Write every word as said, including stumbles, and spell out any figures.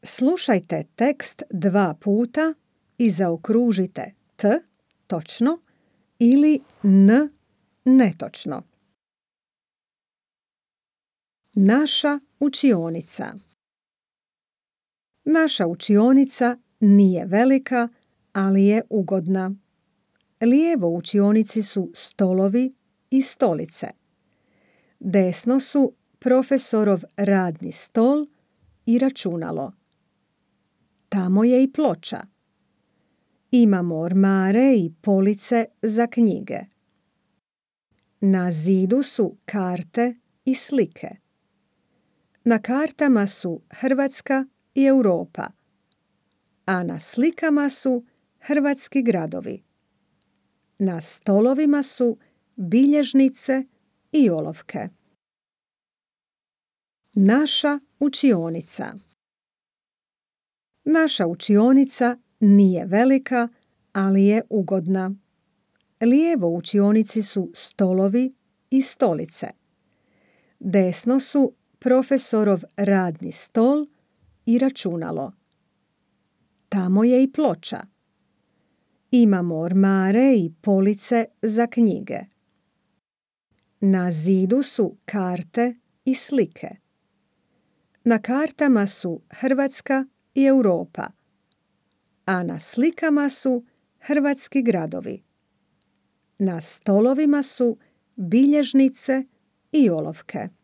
Slušajte tekst dva puta i zaokružite t točno ili n netočno. Naša učionica. Naša učionica nije velika, ali je ugodna. Lijevo u učionici su stolovi i stolice. Desno su profesorov radni stol i računalo. Tamo je i ploča. Imamo ormare i police za knjige. Na zidu su karte i slike. Na kartama su Hrvatska i Europa, a na slikama su hrvatski gradovi. Na stolovima su bilježnice i olovke. Naša učionica. Naša učionica nije velika, ali je ugodna. Lijevo u učionici su stolovi i stolice. Desno su profesorov radni stol i računalo. Tamo je i ploča. Imamo ormare i police za knjige. Na zidu su karte i slike. Na kartama su Hrvatska i Europa, a na slikama su hrvatski gradovi. Na stolovima su bilježnice i olovke.